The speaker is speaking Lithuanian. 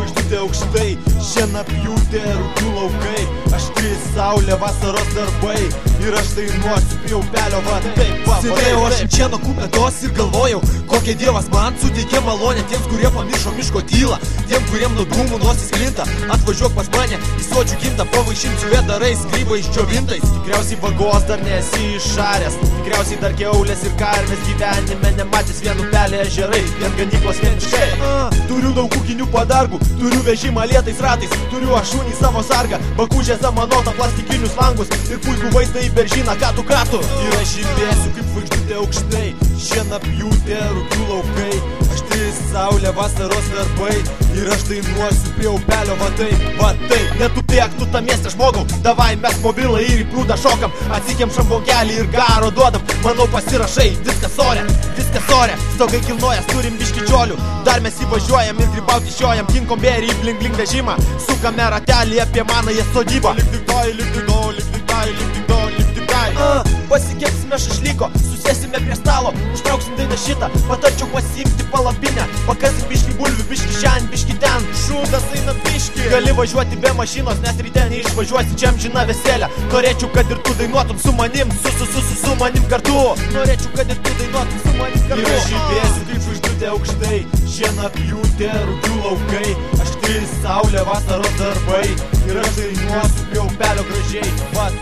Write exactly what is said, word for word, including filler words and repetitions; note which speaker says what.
Speaker 1: žvaigždutė aukštai, šienapjūtė, rūkių laukai, aštri saulė, vasaros darbai, ir aš dainuosiu prie upelio, va taip, va,
Speaker 2: sėdėjau aš ant šieno kupetos ir galvojau, kokia Dievas man suteikė malonę tiems, kurie pamiršo miško tylą, tiem, kuriem nuo dūmų nosis klinta. Atvažiuok pas mane, į sočių gimtą pavaišinsiu vėdarais, grybais džiovintais.
Speaker 1: Tikriausiai vagos dar nesi iššaręs, tikriausiai dar kiaulės ir karvės gyvenime nematęs vien upelė ežerai, vien ganyklos, vien miškai. Turiu daug ūkinių padargų, turiu vežimą lėtais ratais, turiu aš šunį savo sargą, bakūžę zamanotą, plastikinius langus ir puikų vaizdą į beržyną, ką tu ką tu. Ir aš žibėsiu kaip žvaigždutė aukštai, šienapjūtė, rūkių laukai, aštri saulė, vasaros darbai, ir aš dainuosiu prie upelio, va taip, va taip. Netupėk tu tą miestą žmogau, davai mes mobilą ir į prūdą šokam, atsikiam šambonkelį ir garo duodam, manau pasirašai, viskas ore, viskas ore, stogai kilnojas, turim biški džiolių, dar mes įvažiuojam ir grybauti šiojam, kinkom bėrį į bling bling vežimą, sukame ratelį apie manąją sodybą. Lik tik doj, lik tik doj, lik tik doj, lik tik doj, lik tik doj. Pasikepsime šašlyko, susėsime prie stalo, užtrauksim dainą šitą, patarčiau pasiimti palapinę, pakasim biški bulvių, biški šiandien, biški ten, šūdas eina biški. Gali važiuoti be mašinos, nes ryte neišvažiuosi čia amžiną veselę. Norėčiau, kad ir tu dainuotum su manim, su su su su su manim kartu. Norėčiau, kad ir tu dainuotum su manim kartu. Ir aš žibėsiu kaip žvaigždutė aukštai, šienapjūtė, rūkių laukai, aštri saulė, vasaros darbai, ir aš dainuosiu prie upelio gražiai, va